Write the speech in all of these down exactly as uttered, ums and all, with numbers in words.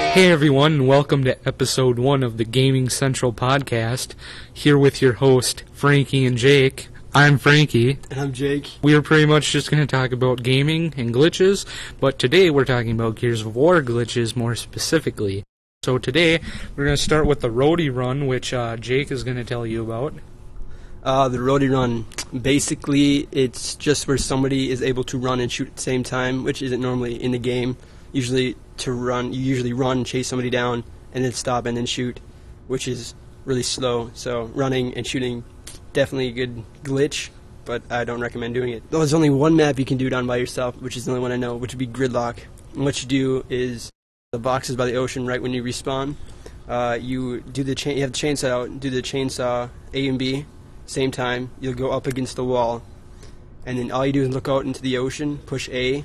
Hey everyone, and welcome to episode one of the Gaming Central podcast. Here with your host, Frankie and Jake. I'm Frankie. And I'm Jake. We are pretty much just going to talk about gaming and glitches, but today we're talking about Gears of War glitches more specifically. So today, we're going to start with the roadie run, which uh, Jake is going to tell you about. Uh, the roadie run, basically, it's just where somebody is able to run and shoot at the same time, which isn't normally in the game. Usually, to run, you usually run, chase somebody down, and then stop and then shoot, which is really slow. So running and shooting, definitely a good glitch, but I don't recommend doing it. There's only one map you can do it on by yourself, which is the only one I know, which would be Gridlock. And what you do is the boxes by the ocean right when you respawn. Uh, you do the chain. You have the chainsaw out. Do the chainsaw A and B, same time. You'll go up against the wall, and then all you do is look out into the ocean, push A.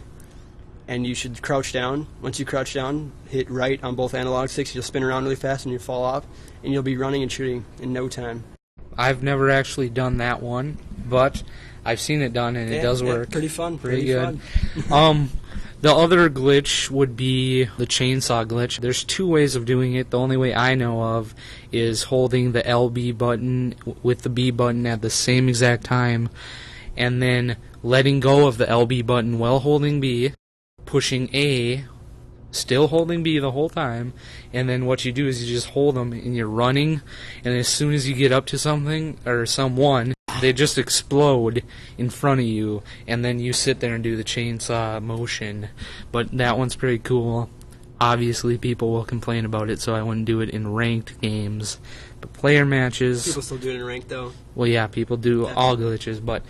And you should crouch down. Once you crouch down, hit right on both analog sticks. You'll spin around really fast and you'll fall off. And you'll be running and shooting in no time. I've never actually done that one, but I've seen it done and yeah, it does yeah, work. Pretty fun. Pretty, pretty good. Fun. um, the other glitch would be the chainsaw glitch. There's two ways of doing it. The only way I know of is holding the L B button with the B button at the same exact time, and then letting go of the L B button while holding B, pushing A, still holding B the whole time, and then what you do is you just hold them and you're running, and as soon as you get up to something or someone, they just explode in front of you, and then you sit there and do the chainsaw motion. But that one's pretty cool. Obviously people will complain about it, so I wouldn't do it in ranked games. But player matches... People still do it in ranked, though. Well, yeah, people do yeah. all glitches, but...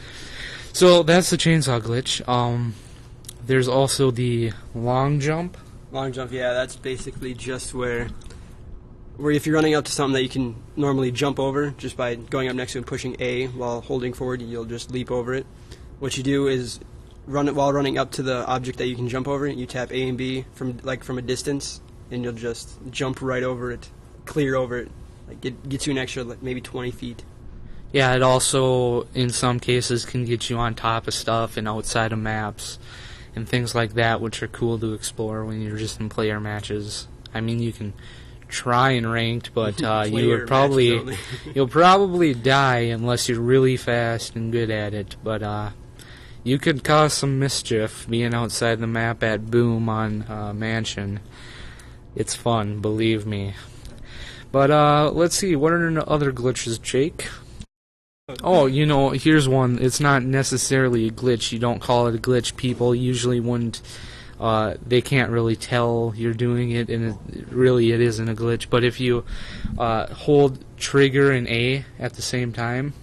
So that's the chainsaw glitch. Um... There's also the long jump. Long jump, yeah, that's basically just where, where if you're running up to something that you can normally jump over, just by going up next to it and pushing A while holding forward, you'll just leap over it. What you do is run it while running up to the object that you can jump over. You tap A and B from like from a distance, and you'll just jump right over it, clear over it. Like get gets you an extra like maybe twenty feet. Yeah, it also in some cases can get you on top of stuff and outside of maps and things like that, which are cool to explore when you're just in player matches. I mean, you can try in ranked, but uh, you would probably you'll probably die unless you're really fast and good at it. But uh, you could cause some mischief being outside the map at Boom on uh, Mansion. It's fun, believe me. But uh, let's see, what are the other glitches, Jake? Oh, you know, here's one. It's not necessarily a glitch. You don't call it a glitch. People usually wouldn't, uh, they can't really tell you're doing it, and it, really it isn't a glitch. But if you uh, hold trigger and A at the same time,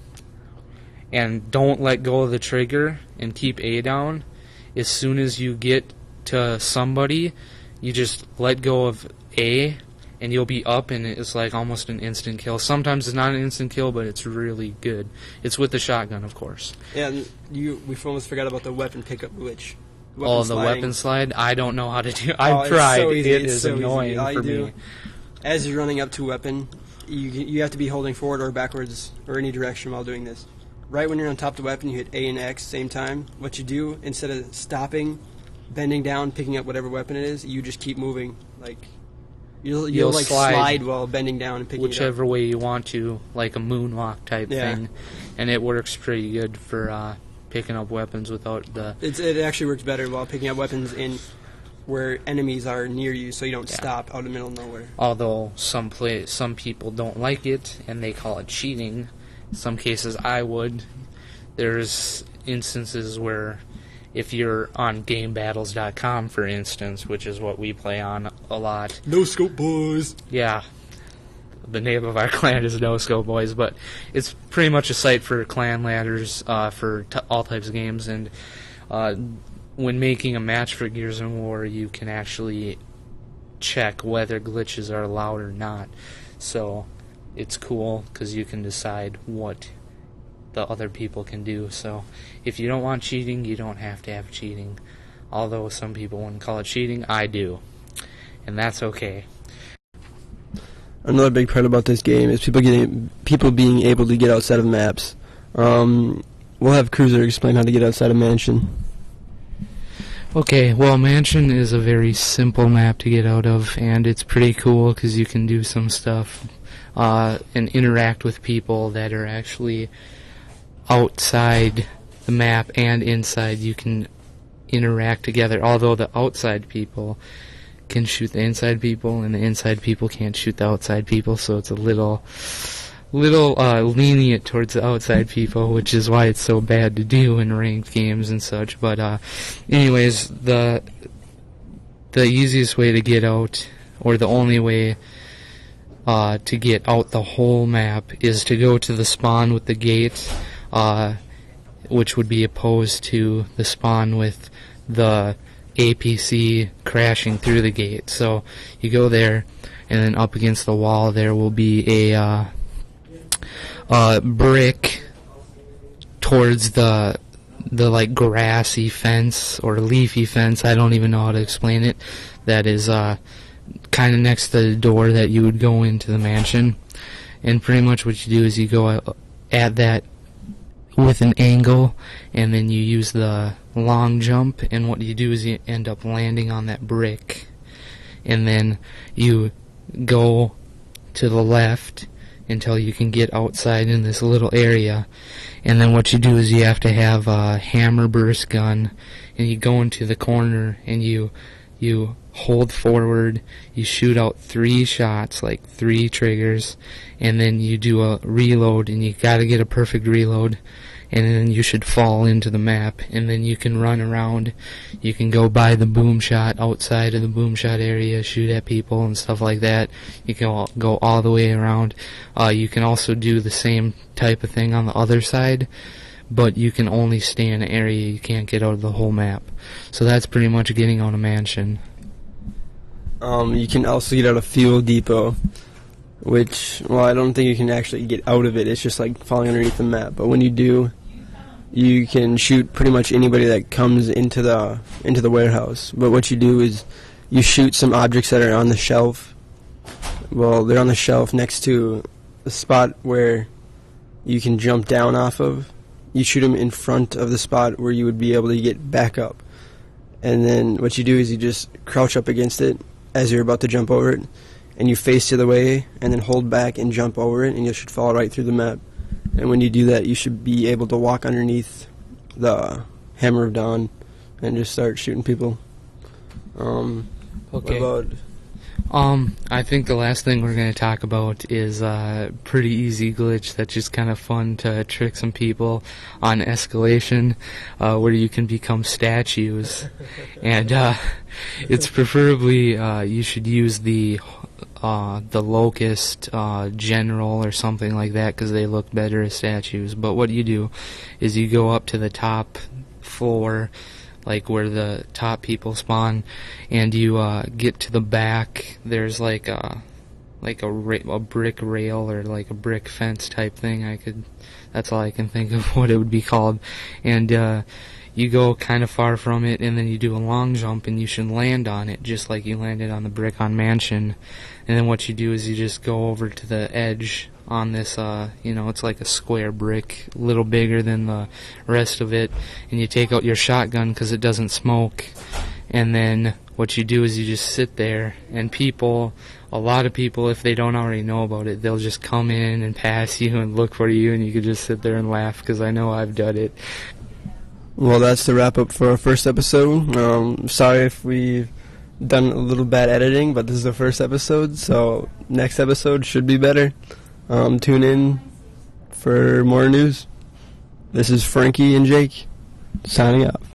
and don't let go of the trigger, and keep A down, as soon as you get to somebody, you just let go of A, and you'll be up, and it's like almost an instant kill. Sometimes it's not an instant kill, but it's really good. It's with the shotgun, of course. Yeah, and you, we almost forgot about the weapon pickup glitch. Weapon oh, the sliding. Weapon slide? I don't know how to do. I've oh, tried. So easy. It it's is so annoying All for do, me. As you're running up to a weapon, you you have to be holding forward or backwards or any direction while doing this. Right when you're on top of the weapon, you hit A and X same time. What you do, instead of stopping, bending down, picking up whatever weapon it is, you just keep moving, like. You'll, you'll, you'll like slide, slide while bending down and picking whichever it up. way you want to, like a moonwalk type yeah. thing, and it works pretty good for uh, picking up weapons without the. It's, it actually works better while picking up weapons in where enemies are near you, so you don't yeah. stop out in the middle of nowhere. Although some play, some people don't like it and they call it cheating. In some cases, I would. There's instances where. If you're on game battles dot com, for instance, which is what we play on a lot. No Scope Boys! Yeah. The name of our clan is No Scope Boys, but it's pretty much a site for clan ladders uh, for t- all types of games, and uh, when making a match for Gears of War, you can actually check whether glitches are allowed or not. So it's cool, because you can decide what the other people can do. So if you don't want cheating, you don't have to have cheating. Although some people wouldn't call it cheating, I do. And that's okay. Another big part about this game is people getting people being able to get outside of maps. Um, we'll have Cruiser explain how to get outside of Mansion. Okay, well, Mansion is a very simple map to get out of, and it's pretty cool because you can do some stuff uh, and interact with people that are actually outside the map and inside. You can interact together, although the outside people can shoot the inside people, and the inside people can't shoot the outside people, so it's a little... little uh, lenient towards the outside people, which is why it's so bad to do in ranked games and such. But uh, anyways, the the easiest way to get out, or the only way uh, to get out the whole map, is to go to the spawn with the gate, uh, which would be opposed to the spawn with the A P C crashing through the gate. So you go there, and then up against the wall there will be a uh, Uh, brick towards the the like grassy fence or leafy fence. I don't even know how to explain it. That is uh, kind of next to the door that you would go into the mansion. And pretty much what you do is you go at that with an angle, and then you use the long jump. And what you do is you end up landing on that brick, and then you go to the left until you can get outside in this little area. And then what you do is you have to have a hammer burst gun, and you go into the corner and you you hold forward, you shoot out three shots, like three triggers, and then you do a reload, and you gotta get a perfect reload, and then you should fall into the map, and then you can run around. You can go by the boom shot outside of the boom shot area, shoot at people and stuff like that. You can all, go all the way around. Uh, you can also do the same type of thing on the other side, but you can only stay in an area. You can't get out of the whole map. So that's pretty much getting out of Mansion. Um, you can also get out of Fuel Depot, which, well, I don't think you can actually get out of it. It's just like falling underneath the map. But when you do, you can shoot pretty much anybody that comes into the into the warehouse. But what you do is you shoot some objects that are on the shelf. Well, they're on the shelf next to a spot where you can jump down off of. You shoot them in front of the spot where you would be able to get back up. And then what you do is you just crouch up against it as you're about to jump over it, and you face to the way, and then hold back and jump over it, and you should fall right through the map. And when you do that, you should be able to walk underneath the Hammer of Dawn and just start shooting people. Um, okay. What about... Um, I think the last thing we're going to talk about is a pretty easy glitch that's just kind of fun to trick some people on escalation, uh, where you can become statues. And uh, it's preferably uh, you should use the uh, the Locust uh, General or something like that, because they look better as statues. But what you do is you go up to the top floor, like where the top people spawn, and you uh, get to the back. There's like a like a, ra- a brick rail or like a brick fence type thing. I could that's all I can think of what it would be called. And uh, you go kind of far from it, and then you do a long jump, and you should land on it just like you landed on the brick on Mansion. And then what you do is you just go over to the edge on this, uh, you know, it's like a square brick, a little bigger than the rest of it, and you take out your shotgun because it doesn't smoke, and then what you do is you just sit there, and people, a lot of people, if they don't already know about it, they'll just come in and pass you and look for you, and you can just sit there and laugh, because I know I've done it. Well, that's the wrap-up for our first episode. Um, sorry if we've done a little bad editing, but this is the first episode, so next episode should be better. Um, tune in for more news. This is Frankie and Jake, signing off.